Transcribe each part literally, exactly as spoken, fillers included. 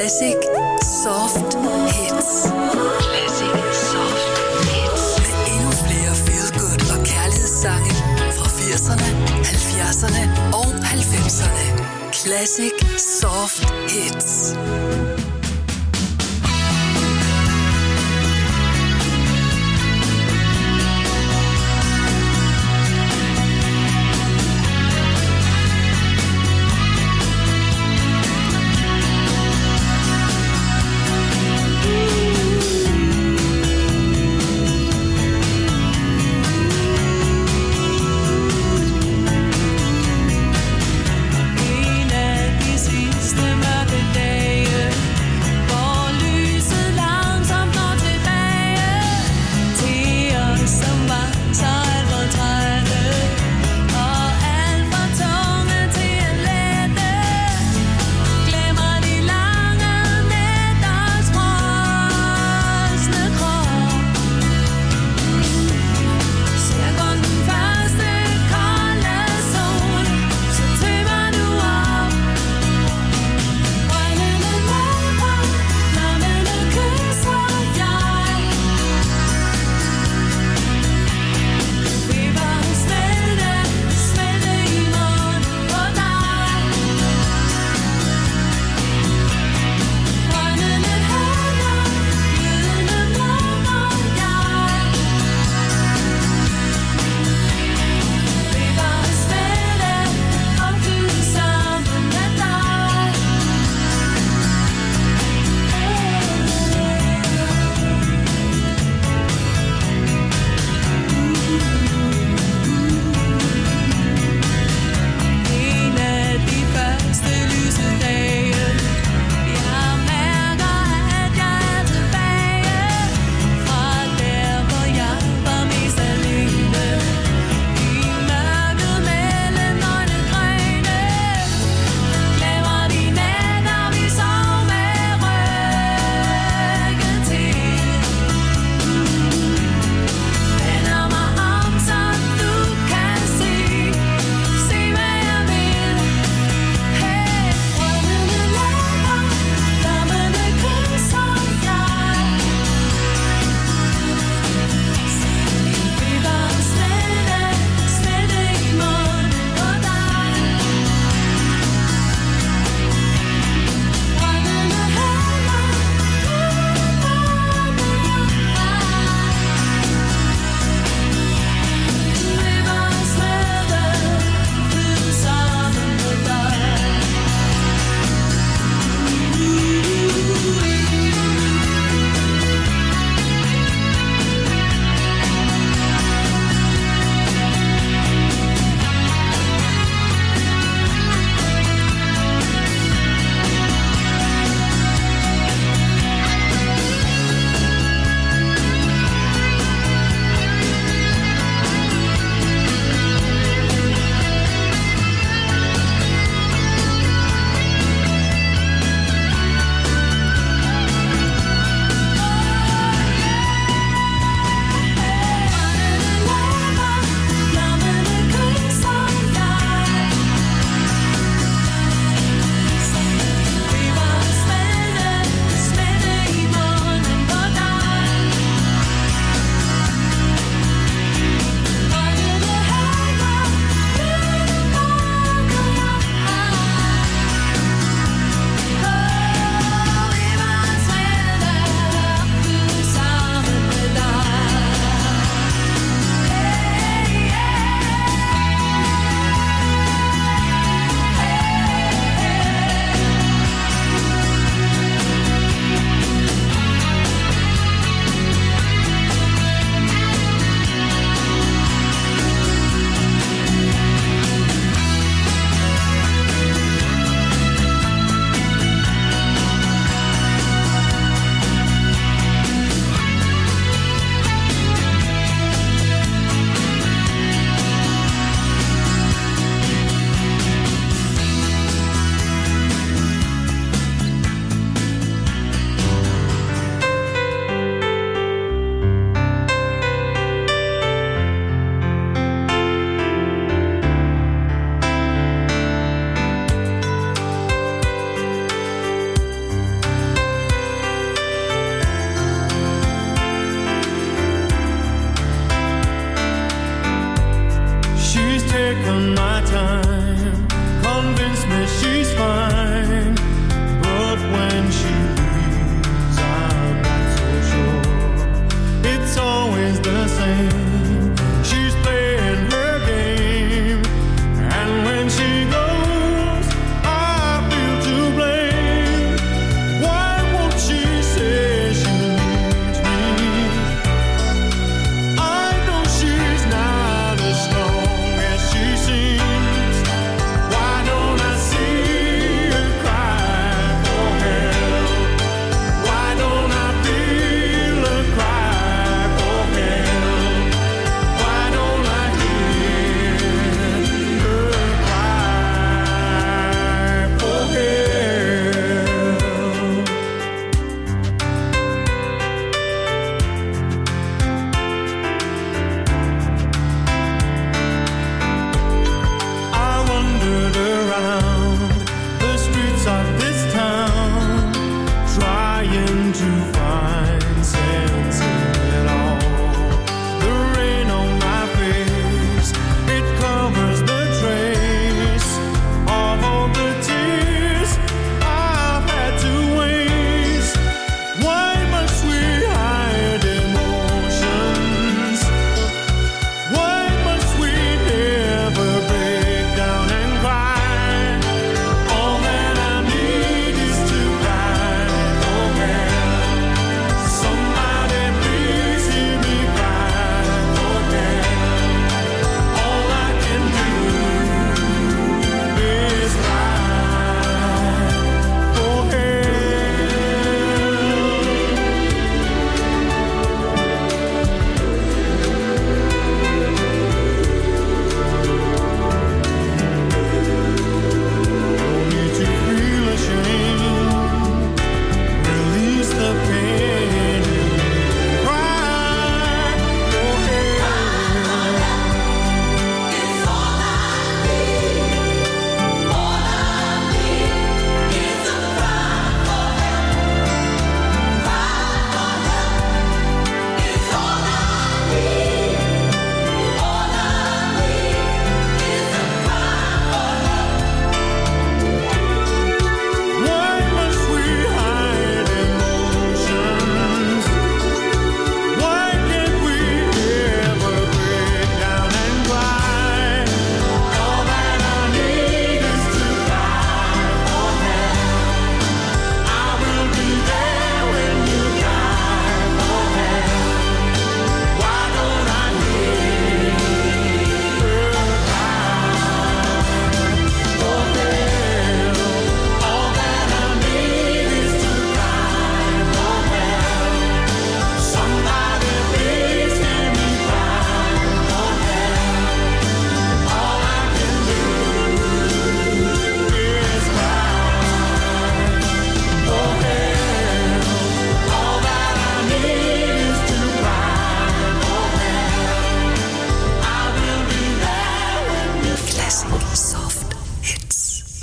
Classic Soft Hits. Classic Soft Hits. Med endnu flere feel-good og kærlighedssange fra firserne, halvfjerdserne og halvfemserne. Classic Soft Hits. En af de sidste mørke dage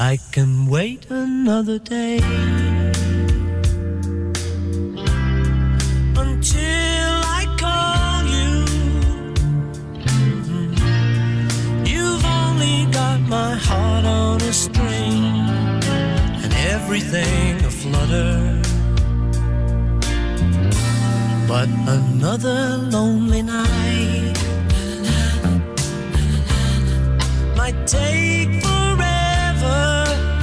I can wait another day until I call you. Mm-hmm. You've only got my heart on a string and everything aflutter. But another lonely night might take forever.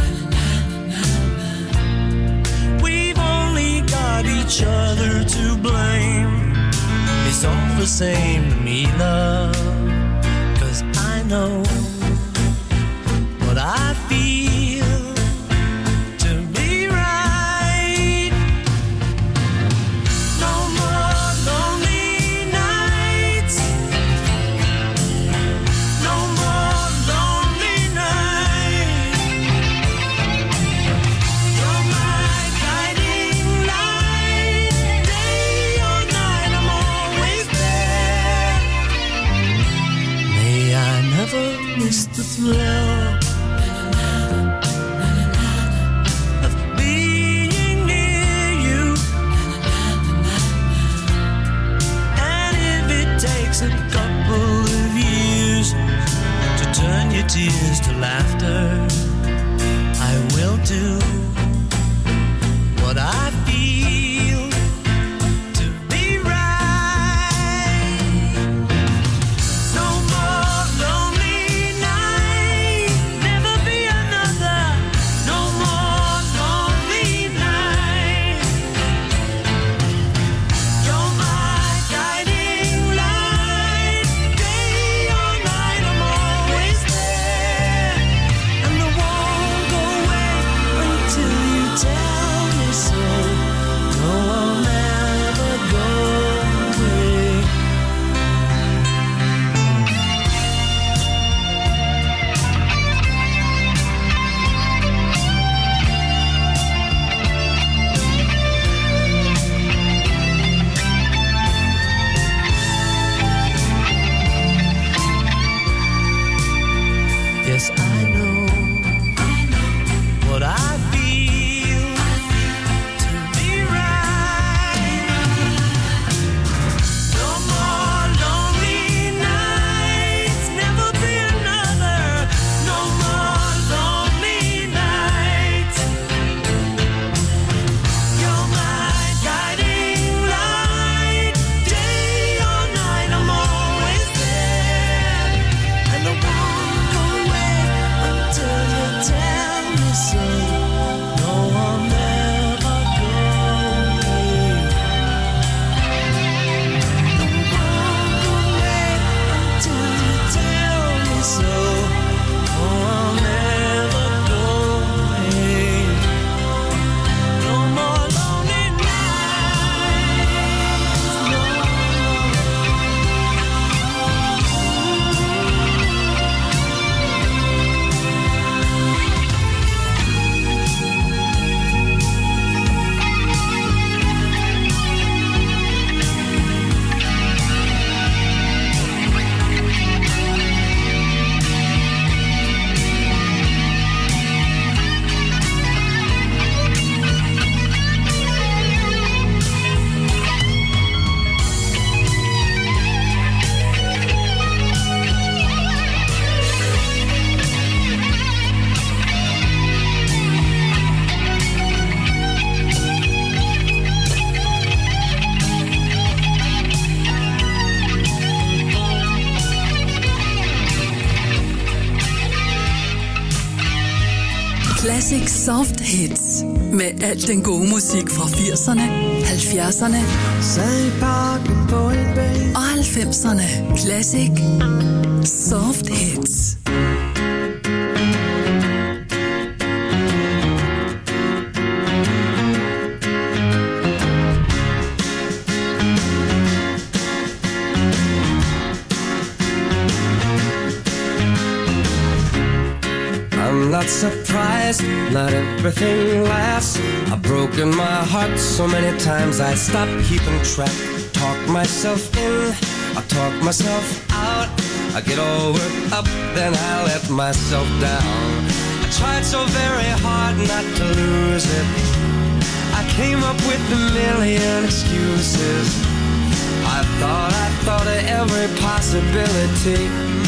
We've only got each other to blame. It's all the same to me, love, 'cause I know what I feel to be right. No more lonely nights, no more lonely nights. You're my guiding light, day or night I'm always there. May I never miss the thrill of being near you. And if it takes a couple of years to turn your tears to laughter, I will do what I feel to be right. No more lonely night, never be another. No more lonely night. You're my guiding light, day or night I'm always there. And I won't go away until you tell me so. No, I'll never go away. Yes, I know what I feel to be right. No more lonely nights, never be another. No more lonely nights. You're my guiding light, day or night I'm always there. And I won't go away until you tell me so. No, I'll never go away. No, I won't go away until you tell me so. No, I'll never go away. No more lonely nights. No. Classic Soft Hits. Med al den gode musik fra firserne, halvfjerdserne og halvfemserne. Classic Soft Hits. I'm not surprised, not everything lasts. I've broken my heart so many times I stop keeping track. Talk myself in, I talk myself out. I get all worked up, then I let myself down. I tried so very hard not to lose it. I came up with a million excuses. I thought, I thought of every possibility.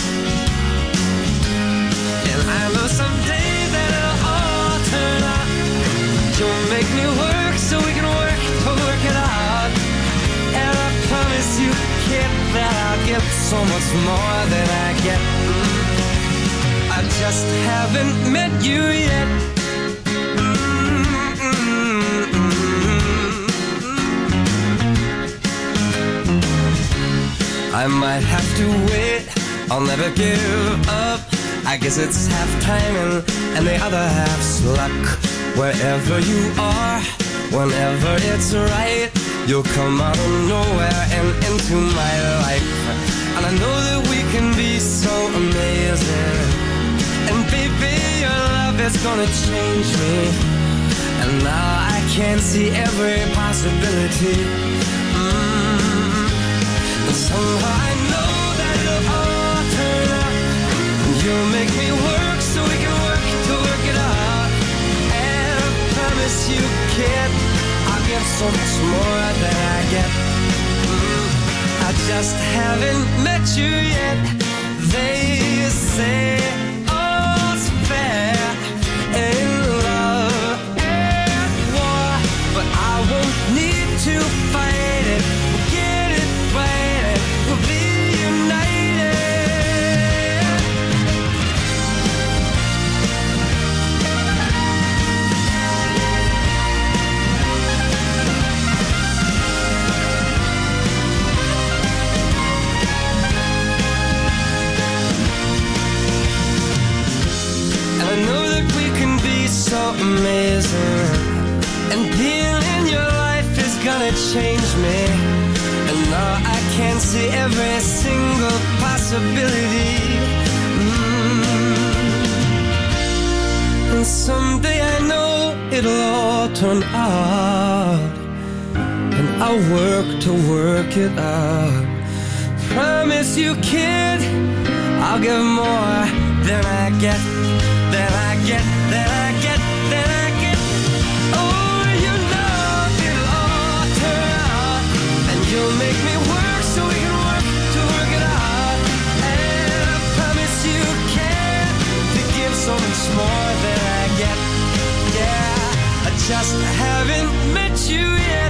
And I know someday that it'll all turn out. You'll make me work so we can work to work it out. And I promise you, kid, that I'll give so much more than I get. I just haven't met you yet. I might have to wait, I'll never give up. I guess it's half timing and the other half's luck. Wherever you are, whenever it's right, you'll come out of nowhere and into my life. And I know that we can be so amazing. And baby, your love is gonna change me. And now I can see every possibility. Mm. And somehow I know that it'll all turn out. And you'll make me work so we can work to work it out. And I promise you, kid, I'll give so much more than I get. Mm. I just haven't met you yet. They say all's fair in love and war, but I won't need to fight it. We'll get it right, we'll be united. I know that we can be so amazing. And being in your life is gonna change me. And now I can see every single possibility. Mm. And someday I know it'll all turn out. And I'll work to work it out. Promise you, kid, I'll give more than I get. That I get, that I get, that I get. Oh, you know it'll all turn out. And you'll make me work so we can work to work it out. And I promise you can to give so much more than I get. Yeah, I just haven't met you yet.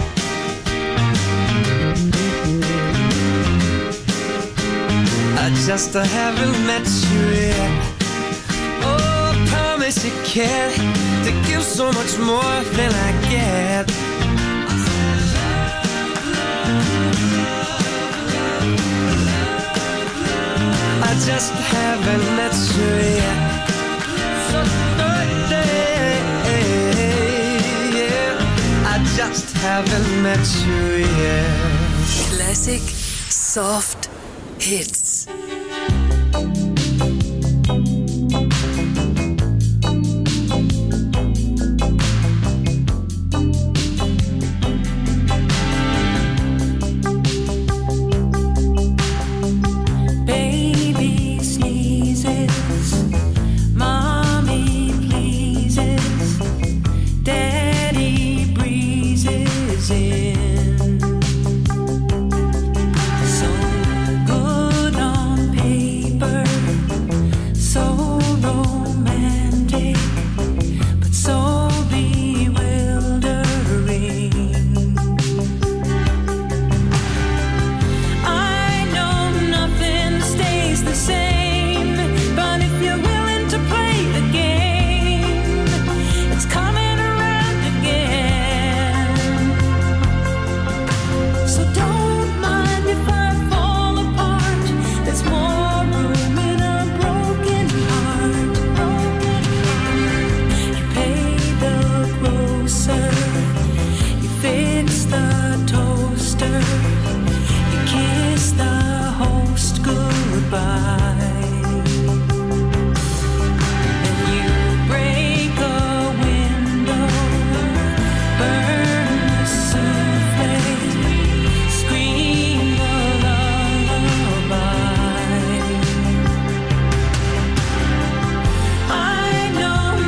I just haven't met you yet. Promise you can to give so much more than I get. I just haven't met you yet. So birthday, yeah. I just haven't met you yet. Classic soft hits. I know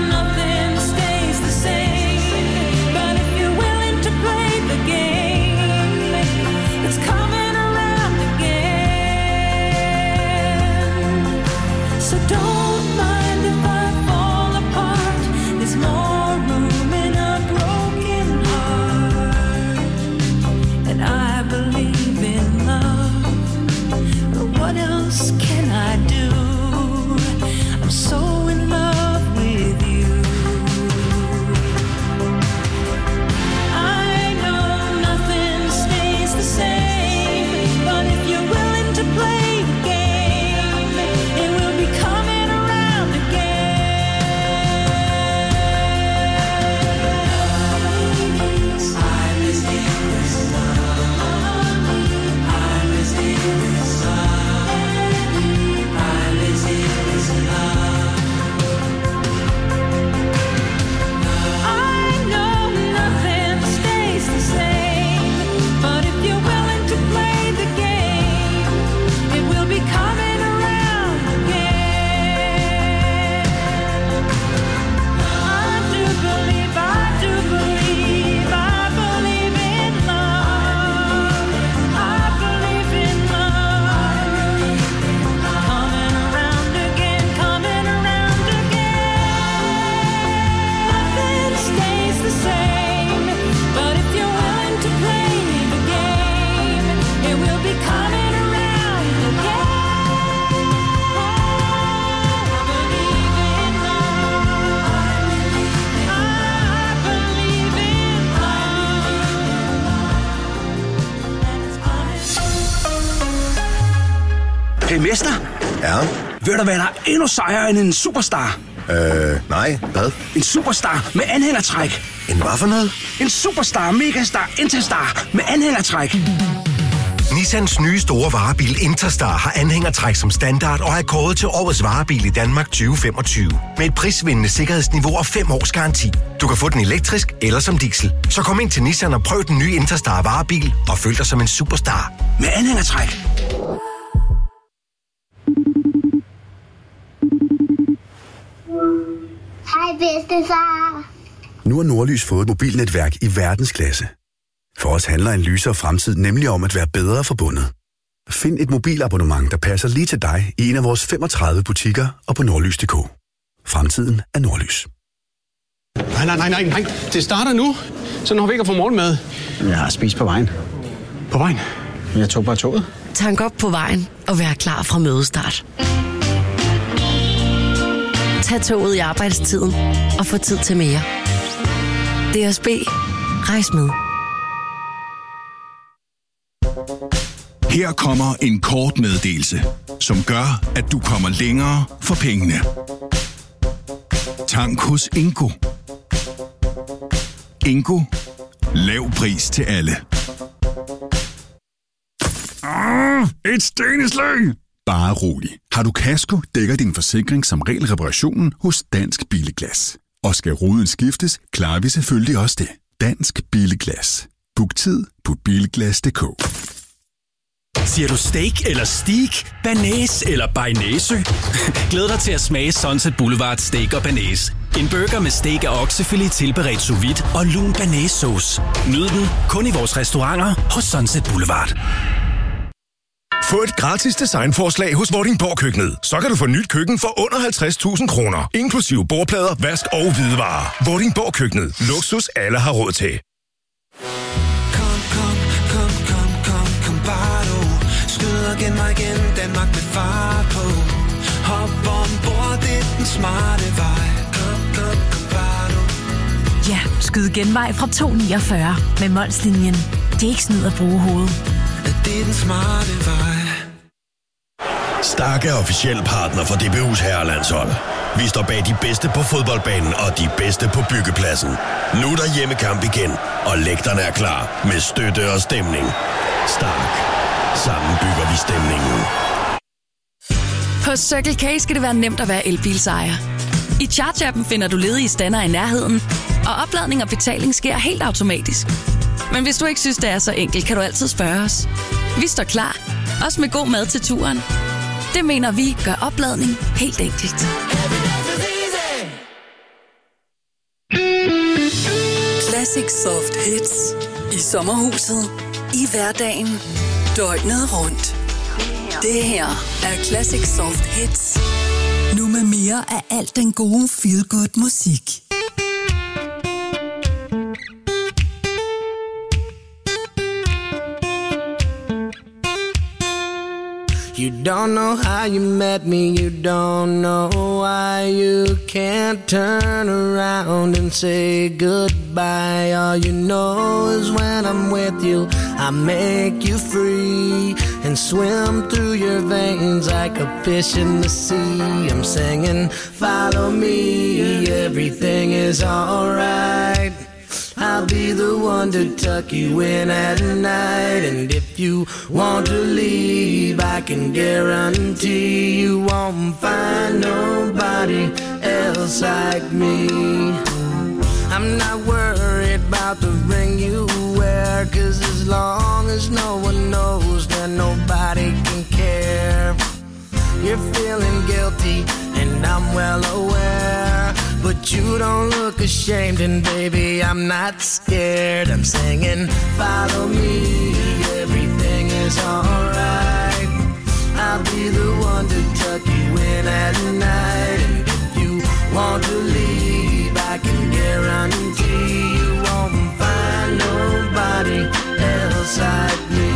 Hey, mester. Ja? Ved du, hvad der er endnu sejere end en superstar? Øh, nej. Hvad? En superstar med anhængertræk. En hvad for noget? En superstar, megastar, interstar med anhængertræk. Nissans nye store varebil Interstar har anhængertræk som standard og er kåret til årets varebil i Danmark tyve femogtyve. Med et prisvindende sikkerhedsniveau og fem års garanti. Du kan få den elektrisk eller som diesel. Så kom ind til Nissan og prøv den nye Interstar varebil og føl dig som en superstar. Med anhængertræk. Hej bedstefar. Nu har Nordlys fået et mobilnetværk i verdensklasse. For os handler en lysere fremtid nemlig om at være bedre forbundet. Find et mobilabonnement, der passer lige til dig i en af vores femogtredive butikker og på nordlys punktum d k. Fremtiden er Nordlys. Nej, nej, nej, nej, nej. Det starter nu. Så når vi ikke har fået morgenmad. Jeg har spist på vejen. På vejen? Jeg tog bare toget. Tank op på vejen og vær klar fra mødestart. Tag toget i arbejdstiden og få tid til mere. D S B. Rejs med. Her kommer en kort meddelelse, som gør, at du kommer længere for pengene. Tank hos Ingo. Ingo. Lav pris til alle. Ah, et steneslag! Bare rolig. Har du kasko, dækker din forsikring som regel reparationen hos Dansk Billeglas. Og skal ruden skiftes, klarer vi selvfølgelig også det. Dansk Billeglas. Book tid på bilglas punktum d k. Siger du steak eller steak, banæs eller bearnaise? Glæd dig til at smage Sunset Boulevard Steak og Banæs. En burger med steak og oksefilet tilberedt sous vide og lun banæssauce. Nyd den kun i vores restauranter hos Sunset Boulevard. Få et gratis designforslag hos Vordingborg Køkkenet. Så kan du få nyt køkken for under halvtreds tusind kroner. Inklusive bordplader, vask og hvidevarer. Vordingborg Køkkenet. Luksus alle har råd til. Kom, kom, kom, kom, kom, kom bare du. Skyd og gen mig igen, Danmark med fart på. Hop ombord, det er den smarte vej. Kom, kom, kom bare du. Ja, skyd genvej fra to niogfyrre med Molslinjen. Det er ikke snyd at bruge hovedet. Det er den smarte vej. Stark er officiel partner for D B U's herrelandshold. Vi står bag de bedste på fodboldbanen og de bedste på byggepladsen. Nu er der hjemmekamp igen, og lægterne er klar med støtte og stemning. Stark. Sammen bygger vi stemningen. På Circle K skal det være nemt at være elbilsejer. I Charge-appen finder du ledige stander i nærheden, og opladning og betaling sker helt automatisk. Men hvis du ikke synes, det er så enkelt, kan du altid spørge os. Vi står klar, også med god mad til turen. Det mener vi gør opladning helt enkelt. Classic Soft Hits. I sommerhuset. I hverdagen. Døgnet rundt. Det her er Classic Soft Hits. Nu med mere af alt den gode feel-good musik. You don't know how you met me, you don't know why you can't turn around and say goodbye. All you know is when I'm with you, I make you free and swim through your veins like a fish in the sea. I'm singing, follow me, everything is alright. I'll be the one to tuck you in at night. And if you want to leave, I can guarantee you won't find nobody else like me. I'm not worried about the ring you wear, 'cause as long as no one knows, then nobody can care. You're feeling guilty and I'm well aware, but you don't look ashamed, and baby, I'm not scared. I'm singing, follow me, everything is alright. I'll be the one to tuck you in at night. And if you want to leave, I can guarantee you won't find nobody else like me.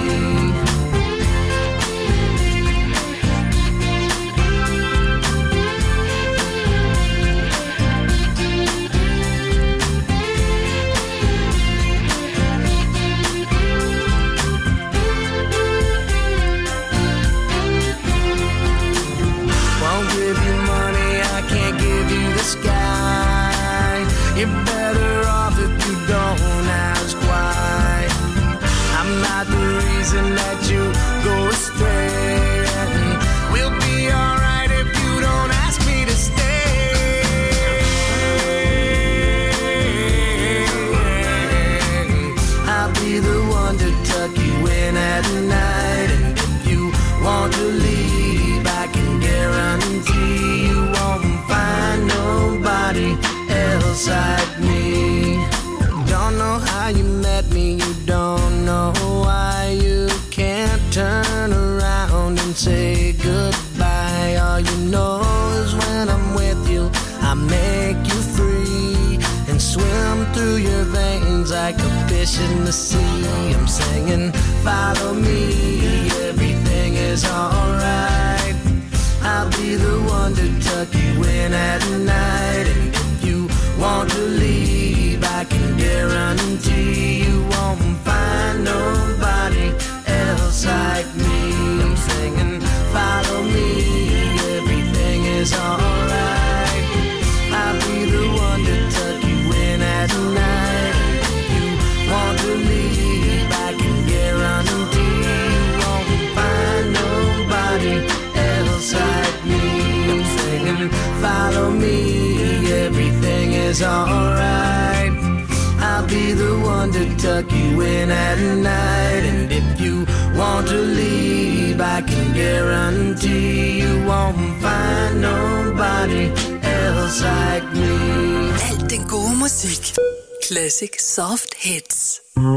else like me. Don't know how you met me, you don't know why you can't turn around and say goodbye. All you know is when I'm with you, I make you free and swim through your veins like a fish in the sea. I'm singing, follow me, everything is alright. I'll be the one to tuck you in at night. And if you want to leave, I can guarantee you won't find nobody else like me. I'm singing, follow me, everything is alright. I'll be the one to tuck you in at night. If you want to leave, I can guarantee you won't find nobody else like me. I'm singing, follow me, everything is alright. I'll be the one to tuck you in at night. And if you want to leave, I can guarantee you won't find nobody else like me. Alt den gode musik. Classic Soft Hits.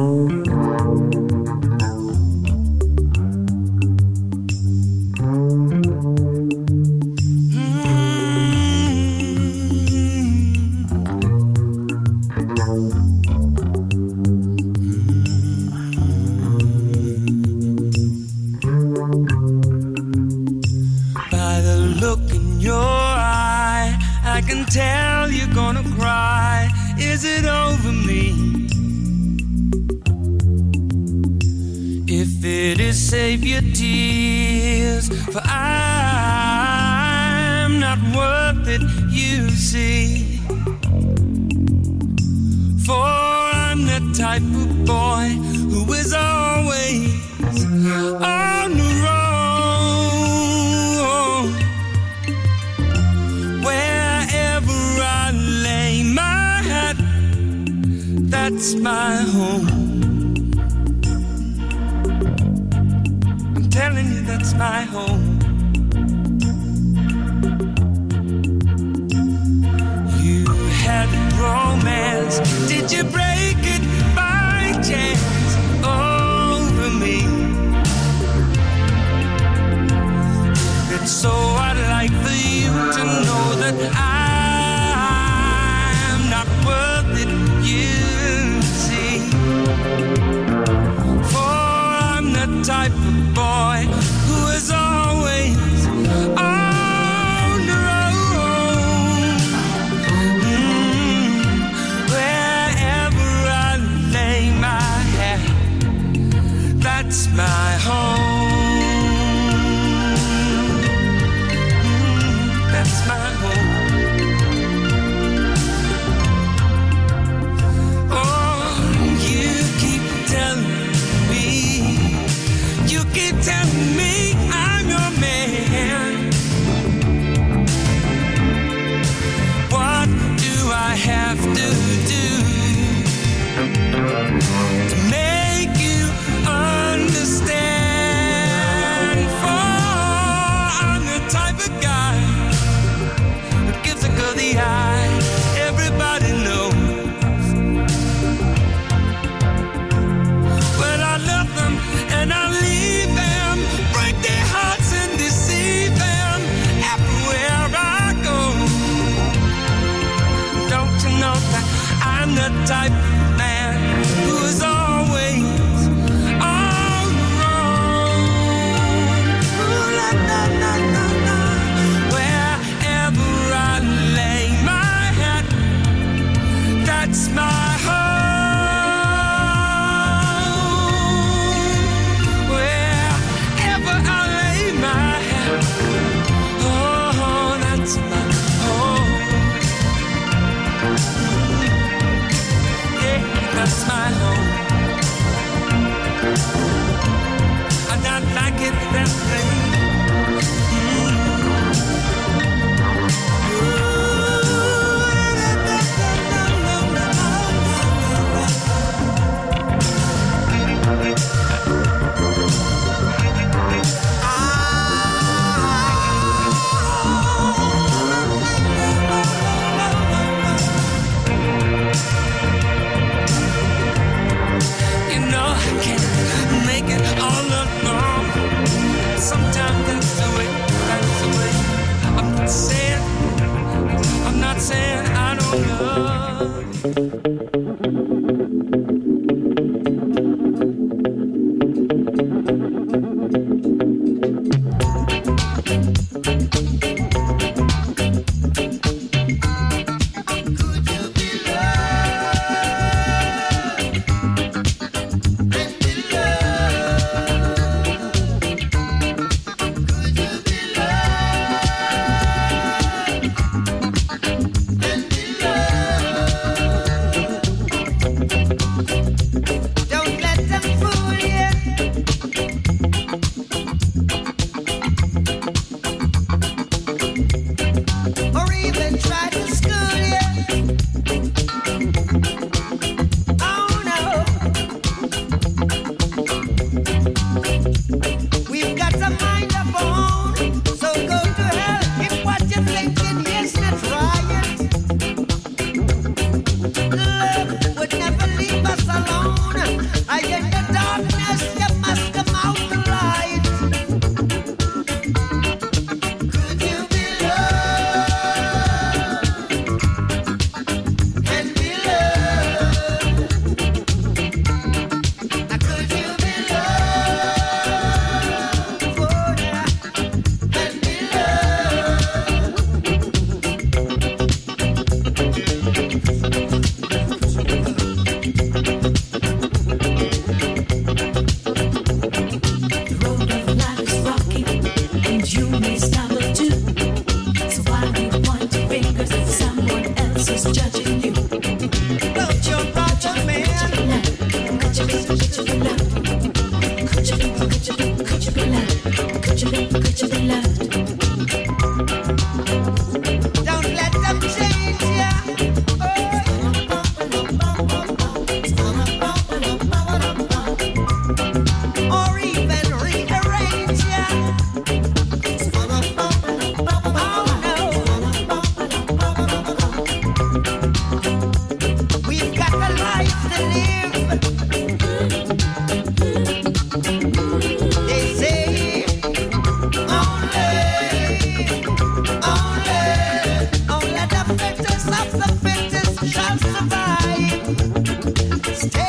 Tell you're gonna cry. Is it over me? If it is, save your tears, for I'm not worth it, you see. For I'm the type of boy who is always on the road. That's my home. I'm telling you, that's my home. You had romance. Did you break it by chance over me? If it's so, I'd like for you to know that I'm not worth it, you. Type of boy who is always on the road. Mm, wherever I lay my head, that's my home. Mm, that's my home. Oh, you keep telling You keep telling me I'm your man. What do I have to do to make you understand?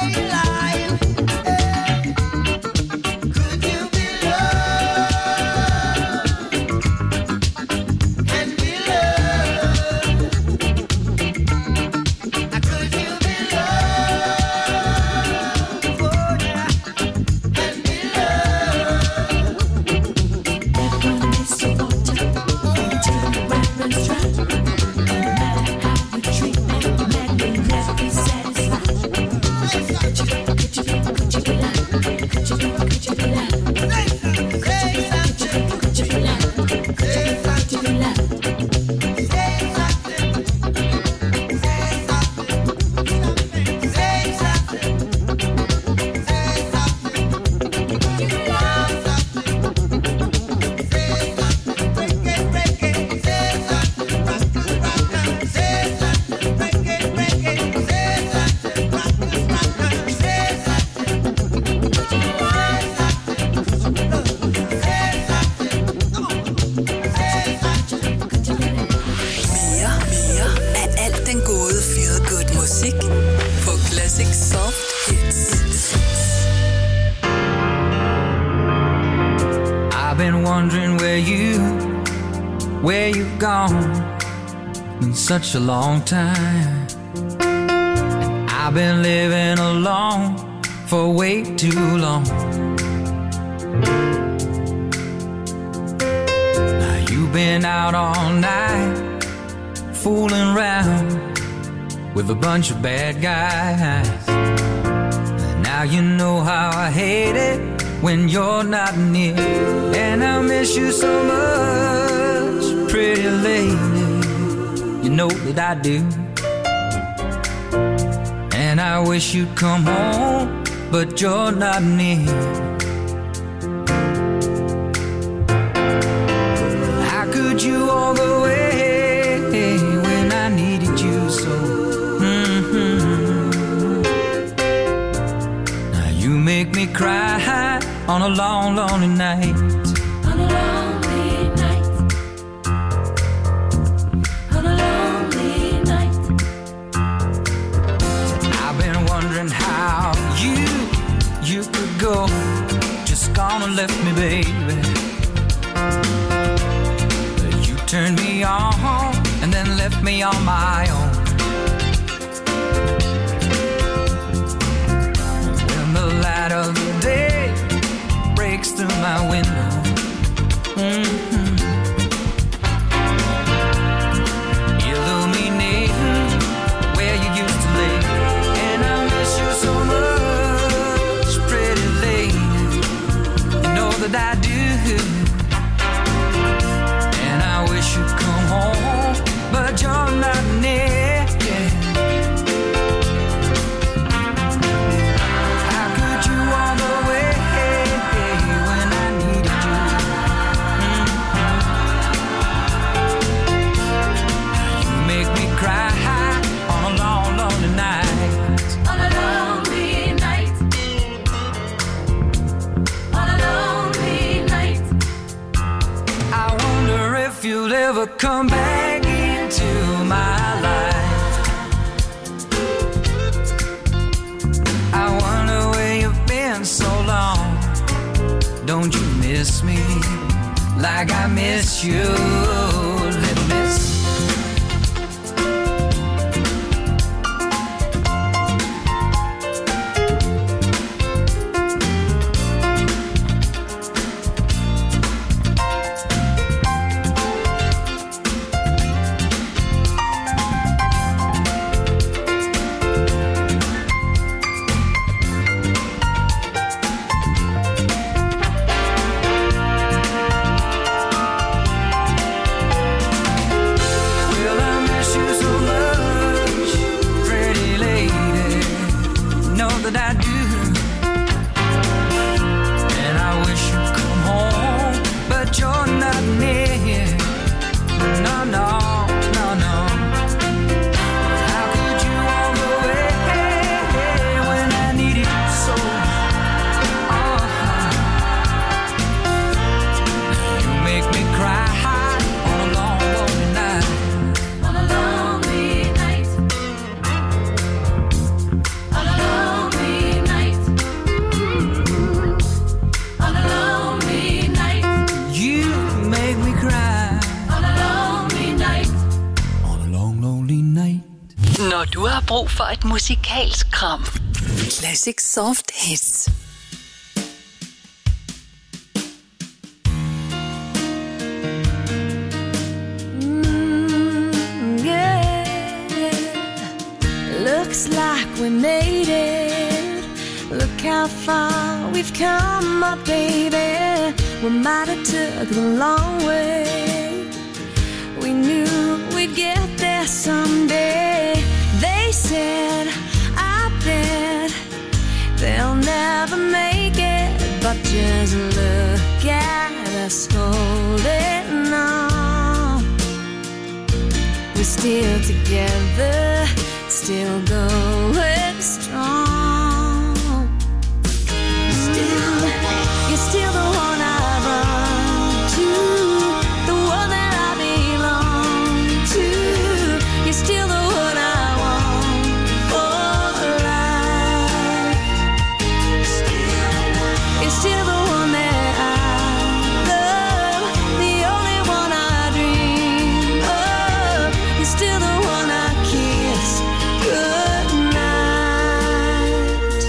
Such a long time. I've been living alone for way too long. Now you've been out all night fooling around with a bunch of bad guys. Now you know how I hate it when you're not near, and I miss you so much, pretty lady. You know that I do. And I wish you'd come home, but you're not near. How could you walk away when I needed you so? Mm-hmm. Now you make me cry on a long, lonely night. Go, just gone and left me, baby. You turned me on and then left me on my own. When the light of the day breaks through my window, mm-hmm. illuminating where you used to lay, and I miss you so much. That I do, and I wish you'd come home, but you're not near. Yeah. How could you walk away when I needed you? Mm-hmm. You make me cry on a long, lonely night. On a lonely night. On a lonely if you'll ever come back into my life. I wonder where you've been so long. Don't you miss me like I miss you, little miss? brug for et musikalsk kram. Classic Soft Hits. Mm, yeah. Looks like we made it. Look how far we've come, my baby. We might have took the long way. We knew we'd get there someday. They said, I bet they'll never make it, but just look at us holding on. We're still together, still going strong. Still, you're still the one I run to, the one that I belong to. You're still the one I want for life. You're still the one that I love, the only one I dream of. You're still the one I kiss goodnight.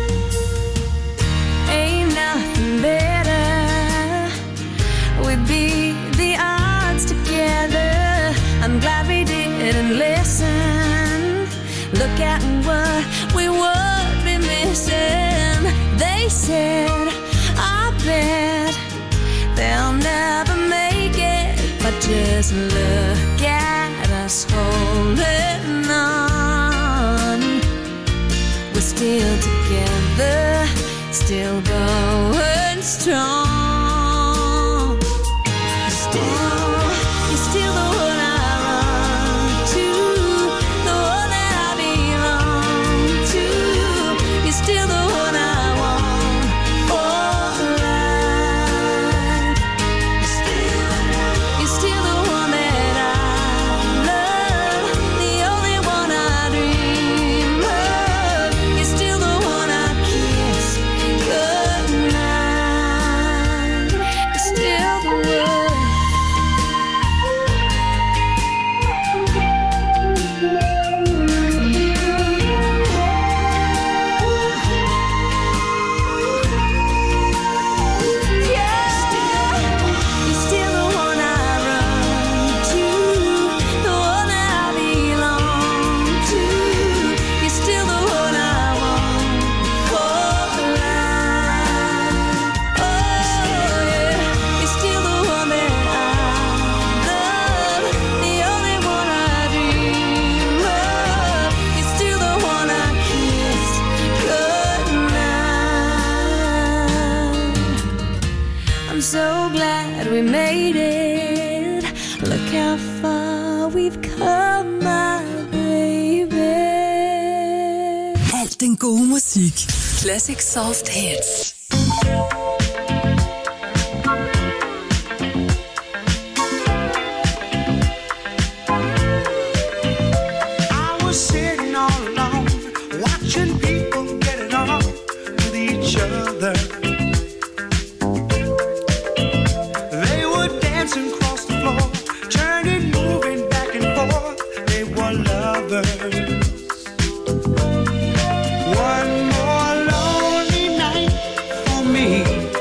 Ain't nothing better. We beat the odds together. I'm glad we didn't listen. Look at what we would be missing. They said, I bet they'll never make it, but just look at us holding on. We're still together, still going strong. Still, you're still the one I run to, the one that I belong to. You're still the one I want for life. You're still the one that I love, the only one I dream of. You're still the one I kiss goodnight. You're still the one. You're still the one I run to, the one that I belong to. You're still the one I want for life. Oh yeah, you're still the one that I love, the only one I dream of. You're still the one I kiss goodnight. I'm so glad we made it. Look how far we've come, my baby. Alt den gode musik. Classic Soft Hits. I was sitting all alone, watching people get it on with each other. They were dancing across the floor, turning, moving back and forth. They were lovers. One more lonely night for me.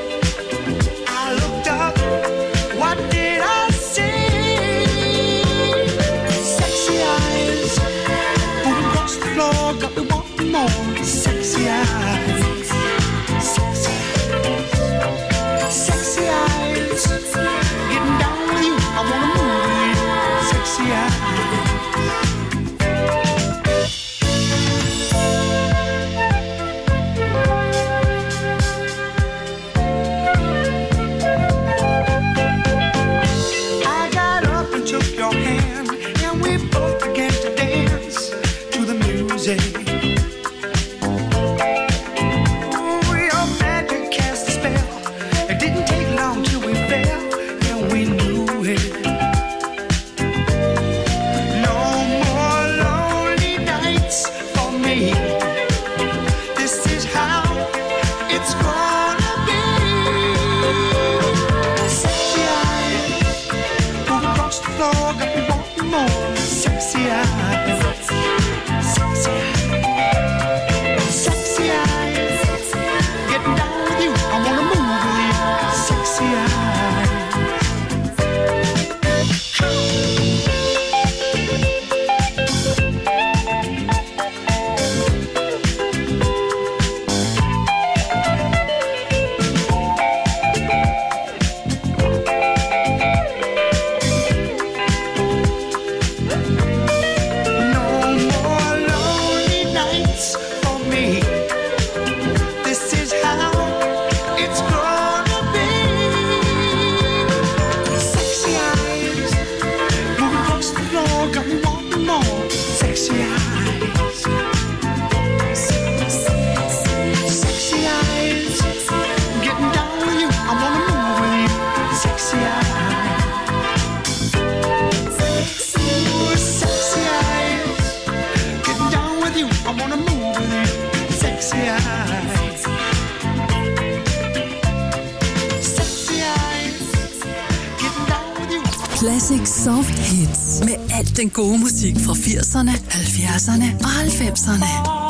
Classic Soft Hits. Med alt den gode musik fra firserne, halvfjerdserne og halvfemserne.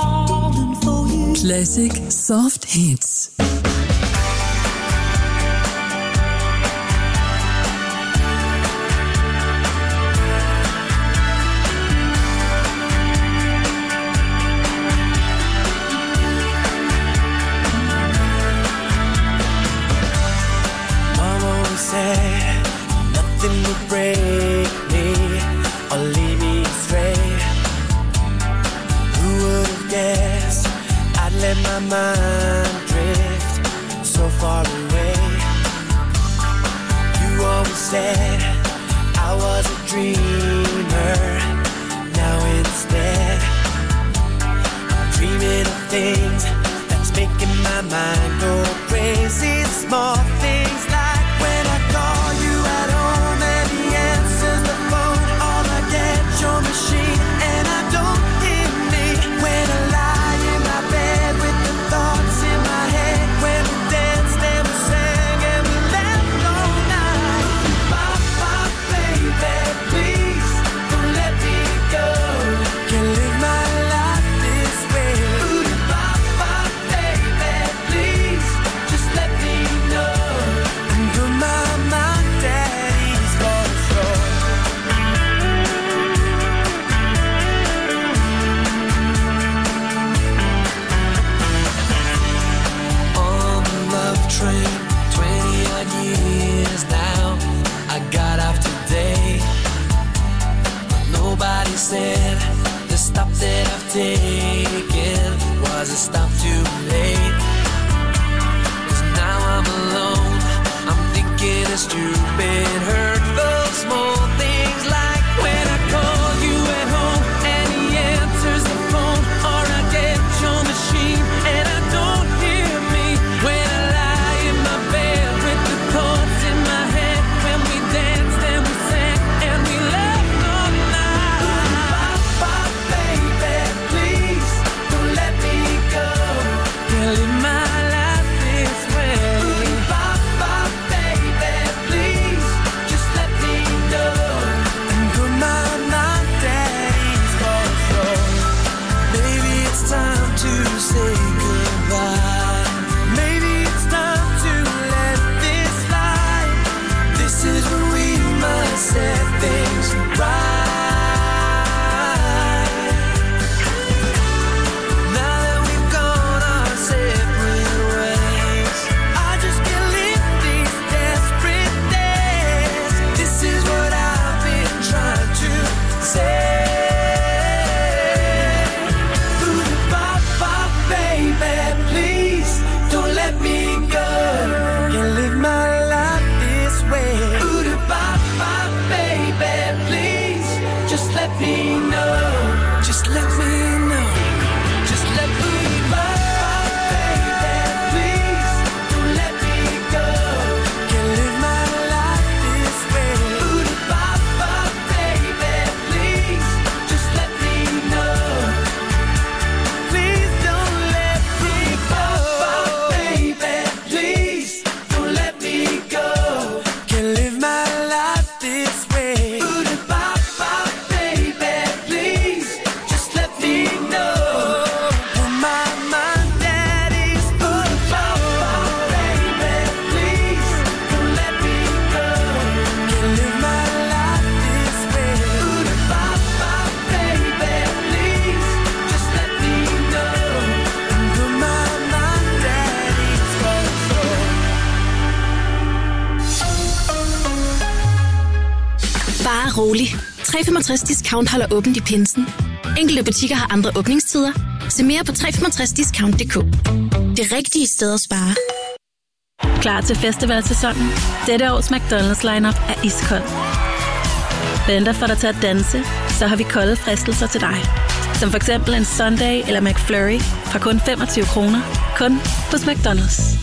Classic Soft Hits. Nothing would break me or lead me astray. Who would have guessed I'd let my mind drift so far away? You always said I was a dreamer. Now instead I'm dreaming of things that's making my mind go crazy. Small things like when I call you at home and he answers the phone, or I get your machine and I don't hear me. When I lie in my bed with the thoughts in my head, when we danced and we sang and we laughed all night. Bop, bop, baby, please don't let me go. Can't live my life this way. Ooh, bop, bop, baby, please just let me know. Train, twenty odd years now, I got off today. Nobody said the stop that I've taken was a stop too late. 'Cause now I'm alone, I'm thinking of stupid, hurtful, small things like when I call you at home and he answers the phone, or I get your machine and I don't hear me. When I set things right. Now that we've gone our separate ways, I just can't live these desperate days. This is what I've been trying to say. Ooh, bop, bop, baby, please don't let me go. Can't live my life this way. Ooh, bop, bop, baby, please just let me know. Just let me know. Just let me bop, bop, baby, please don't let me go. Can't live my life this way. Ooh, bop, bop, baby, please just let me know. Please don't let me go. Bop, baby, please don't let me go. Can't live my life this way. Ooh, bop, bop, baby, please just let me know. Oh, my, my daddy's ooh, bop, bop, baby, please don't let me go. Can't live my life this way. Ooh, bop, bop, baby, please just let me know. Oh, my, my daddy's control. Bare rolig. tre femogtres Discount holder åbent i pinsen. Enkelte butikker har andre åbningstider. Se mere på tre femogtres discount punktum d k. Det rigtige sted at spare. Klar til festivalsæsonen? Dette års McDonald's lineup er iskold. Venter for dig til at danse, så har vi kolde fristelser til dig. Som for eksempel en Sunday eller McFlurry fra kun femogtyve kroner. Kun hos McDonald's.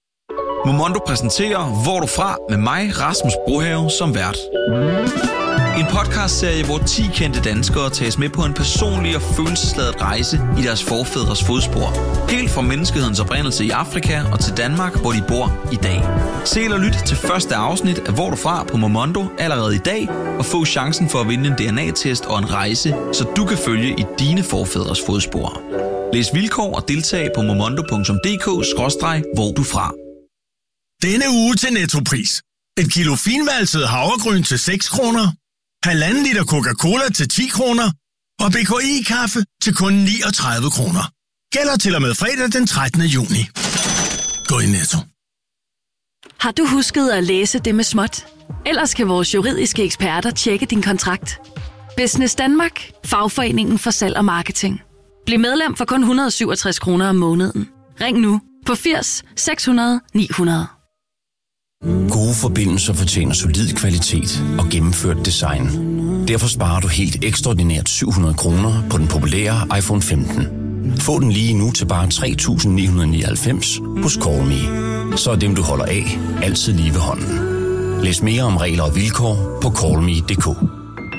Momondo præsenterer Hvor er du fra med mig, Rasmus Brohave, som vært. En podcastserie, hvor ti kendte danskere tages med på en personlig og følelsesladet rejse i deres forfædres fodspor. Helt fra menneskehedens oprindelse i Afrika og til Danmark, hvor de bor i dag. Se eller lyt til første afsnit af Hvor du fra på Momondo allerede i dag, og få chancen for at vinde en D N A-test og en rejse, så du kan følge i dine forfædres fodspor. Læs vilkår og deltag på momondo punktum d k skråstreg hvor du fra. Denne uge til Nettopris. Et kilo finvalset havregryn til seks kroner. Halvanden liter Coca-Cola til ti kroner. Og B K I-kaffe til kun niogtredive kroner. Gælder til og med fredag den trettende juni. Gå i Netto. Har du husket at læse det med småt? Ellers kan vores juridiske eksperter tjekke din kontrakt. Business Danmark. Fagforeningen for salg og marketing. Bliv medlem for kun et hundrede og syvogtres kroner om måneden. Ring nu på firs seks hundrede ni hundrede. Gode forbindelser fortjener solid kvalitet og gennemført design. Derfor sparer du helt ekstraordinært syv hundrede kroner på den populære iPhone femten. Få den lige nu til bare tre tusind ni hundrede nioghalvfems hos Callme. Så er dem, du holder af, altid lige ved hånden. Læs mere om regler og vilkår på callme punktum d k.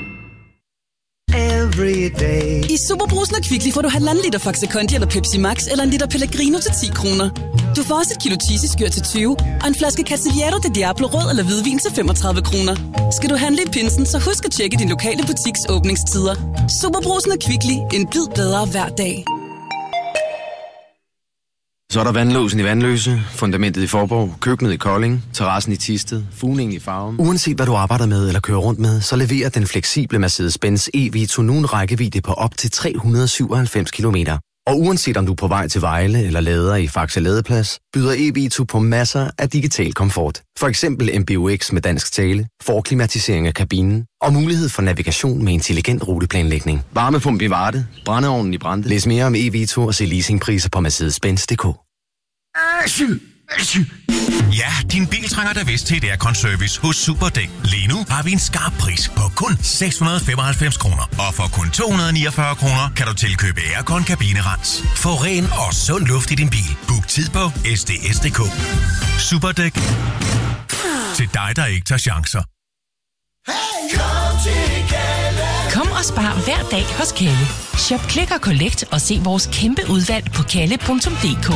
I Superbrusen og Kvickly får du halvanden liter Faxe Kondi eller Pepsi Max eller en liter Pellegrino til ti kroner. Du får også et kilo cheesy-skyr til tyve og en flaske Cavaliero de Diablo rød eller hvidvin til femogtredive kroner. Skal du handle i pinsen, så husk at tjekke din lokale butiks åbningstider. Superbrusen og Kvickly. En bid bedre hver dag. Så er der vandlåsen i Vandløse, fundamentet i Forborg, køkkenet i Kolding, terrassen i Thisted, fugningen i Farum. Uanset hvad du arbejder med eller kører rundt med, så leverer den fleksible Mercedes-Benz E-Vito nu en rækkevidde på op til tre hundrede og syvoghalvfems kilometer. Og uanset om du er på vej til Vejle eller lader i Faxe Ladeplads, byder E-Vito på masser af digital komfort. For eksempel M B U X med dansk tale, forklimatisering af kabinen og mulighed for navigation med intelligent ruteplanlægning. Varmepumpe i Varde, brændeovnen i Brande. Læs mere om E-Vito og se leasingpriser på mercedes benz punktum d k. Ja, din bil trænger da vist til et aircon-service hos Superdæk. Lige nu har vi en skarp pris på kun seks hundrede og femoghalvfems kroner. Og for kun to hundrede og niogfyrre kroner kan du tilkøbe aircon kabinerens. Få ren og sund luft i din bil. Book tid på s d s punktum d k. Superdæk. Til dig, der ikke tager chancer. Kom og spar hver dag hos Kalle. Shop, klik og collect og se vores kæmpe udvalg på kalle punktum d k.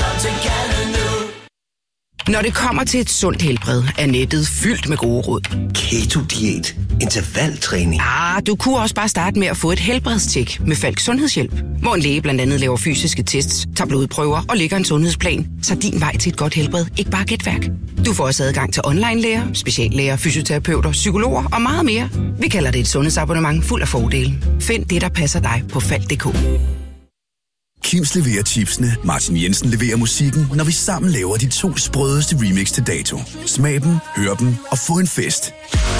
Når det kommer til et sundt helbred, er nettet fyldt med gode råd. Keto-diæt, intervaltræning. Ah, du kunne også bare starte med at få et helbredstjek med Falk Sundhedshjælp, hvor en læge blandt andet laver fysiske tests, tager blodprøver og lægger en sundhedsplan, så din vej til et godt helbred ikke bare er gætværk. Du får også adgang til online-læger, speciallæger, fysioterapeuter, psykologer og meget mere. Vi kalder det et sundhedsabonnement fuld af fordele. Find det, der passer dig på falk punktum d k. Kims leverer chipsene, Martin Jensen leverer musikken, når vi sammen laver de to sprødeste remix til dato. Smag dem, hør dem og få en fest.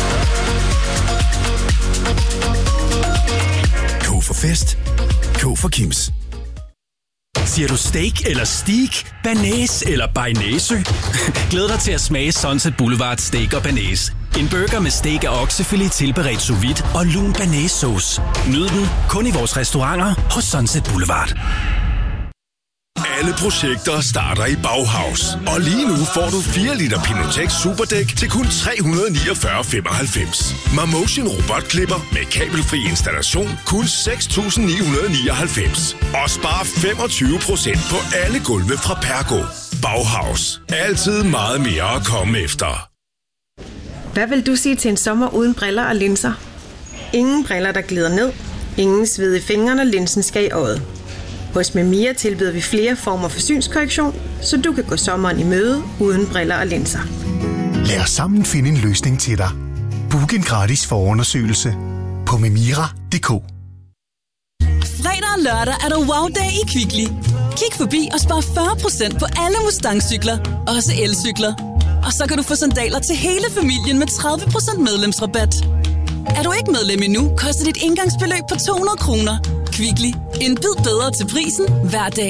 K for fest. K for Kims. Siger du steak eller steak, banæs eller bearnaise? Glæd dig til at smage Sunset Boulevard Steak og Banæs. En burger med steak og oksefilet tilberedt sous vide og lun banæssauce. Nyd den kun i vores restauranter hos Sunset Boulevard. Alle projekter starter i Bauhaus. Og lige nu får du fire liter Pinotex Superdæk til kun tre hundrede og niogfyrre komma femoghalvfems. Mamotion robotklipper med kabelfri installation kun seks tusind ni hundrede og nioghalvfems. Og spar femogtyve procent på alle gulve fra Pergo. Bauhaus. Altid meget mere at komme efter. Hvad vil du sige til en sommer uden briller og linser? Ingen briller, der glider ned. Ingen sved i fingrene, og linsen skal i øjet. Hos Memia tilbyder vi flere former for synskorrektion, så du kan gå sommeren i møde uden briller og linser. Lad os sammen finde en løsning til dig. Book en gratis forundersøgelse på memira punktum d k. Fredag og lørdag er der wow-dag i Kvickly. Kig forbi og spar fyrre procent på alle Mustang-cykler, også elcykler. Og så kan du få sandaler til hele familien med tredive procent medlemsrabat. Er du ikke medlem endnu, koster dit indgangsbeløb på to hundrede kroner. Kvickly. En bid bedre til prisen hver dag.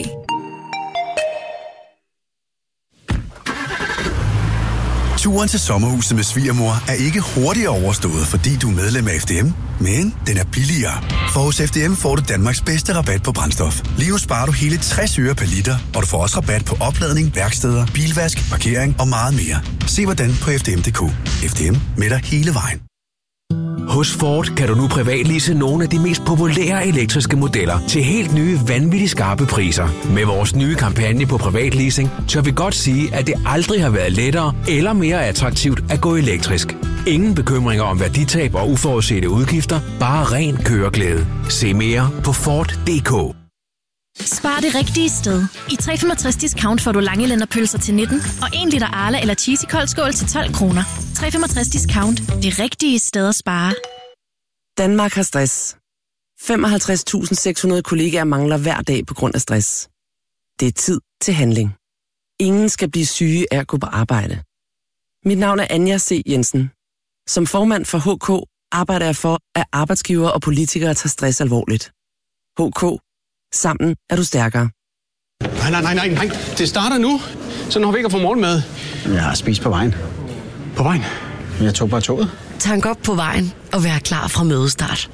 Turen til sommerhuset med svigermor er ikke hurtigere overstået, fordi du er medlem af F D M, men den er billigere. For hos F D M får du Danmarks bedste rabat på brændstof. Lige nu sparer du hele tres øre per liter, og du får også rabat på opladning, værksteder, bilvask, parkering og meget mere. Se hvordan på f d m punktum d k. F D M med dig hele vejen. Hos Ford kan du nu privatlease nogle af de mest populære elektriske modeller til helt nye, vanvittigt skarpe priser. Med vores nye kampagne på privatleasing, tør vi godt sige, at det aldrig har været lettere eller mere attraktivt at gå elektrisk. Ingen bekymringer om værditab og uforudsete udgifter, bare ren køreglæde. Se mere på Ford punktum d k. Spar det rigtige sted. I tre komma femogtres discount får du langelænderpølser til nitten og en liter Arla eller cheesy koldskål til tolv kroner. tre komma femogtres discount. Det rigtige sted at spare. Danmark har stress. femoghalvtreds tusind seks hundrede kollegaer mangler hver dag på grund af stress. Det er tid til handling. Ingen skal blive syge af at gå på arbejde. Mit navn er Anja C. Jensen. Som formand for H K arbejder jeg for, at arbejdsgivere og politikere tager stress alvorligt. H K. Sammen er du stærkere. Nej, nej, nej, nej, nej. Det starter nu. Så når vi ikke får morgenmad. Jeg har spist på vejen. På vejen? Jeg tog bare toget. Tank op på vejen og vær klar fra mødestart.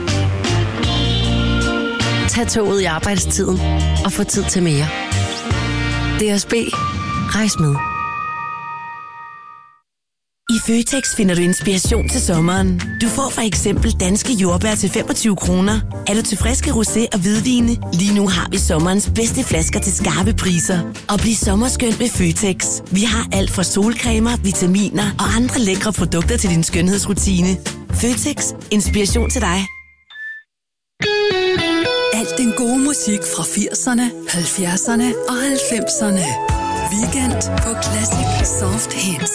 Tag toget i arbejdstiden og få tid til mere. D S B. Rejs med. I Føtex finder du inspiration til sommeren. Du får for eksempel danske jordbær til femogtyve kroner. Er du til friske rosé og hvidvine? Lige nu har vi sommerens bedste flasker til skarpe priser. Og bliv sommerskønt med Føtex. Vi har alt fra solcremer, vitaminer og andre lækre produkter til din skønhedsrutine. Føtex. Inspiration til dig. Alt den gode musik fra firserne, halvfjerdserne og halvfemserne. Weekend på Classic Soft Hits.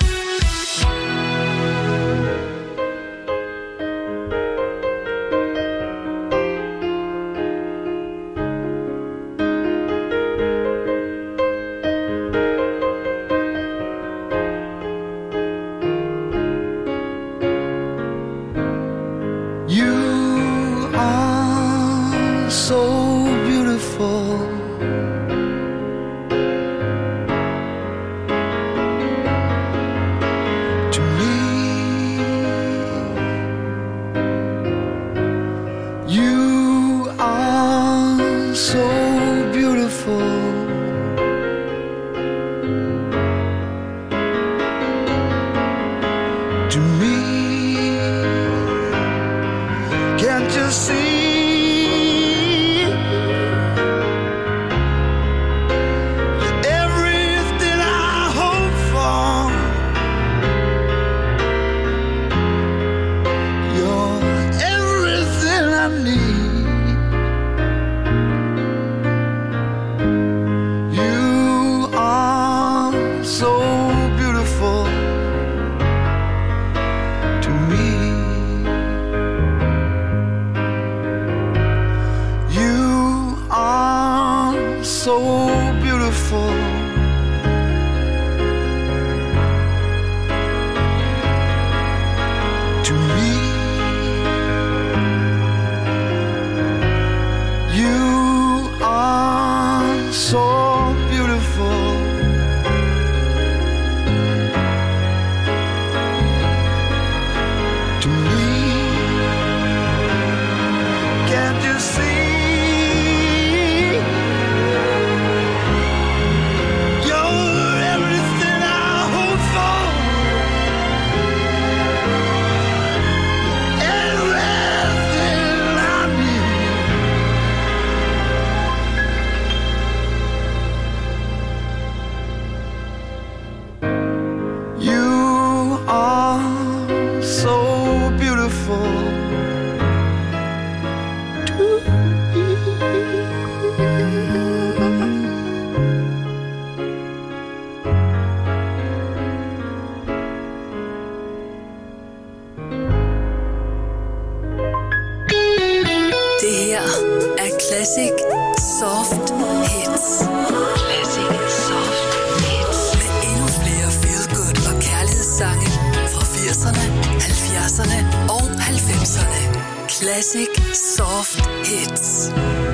Classic Soft Hits. Classic Soft Hits. Med endnu flere feel-good og kærlighedssange fra firserne, halvfjerdserne og halvfemserne. Classic Soft Hits.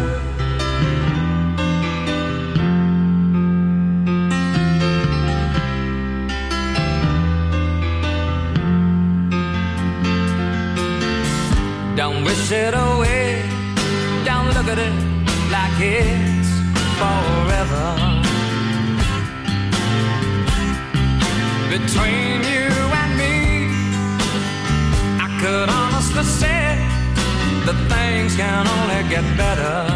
Don't wish it away. Don't look at it like it's forever. Between you and me, I could can only get better.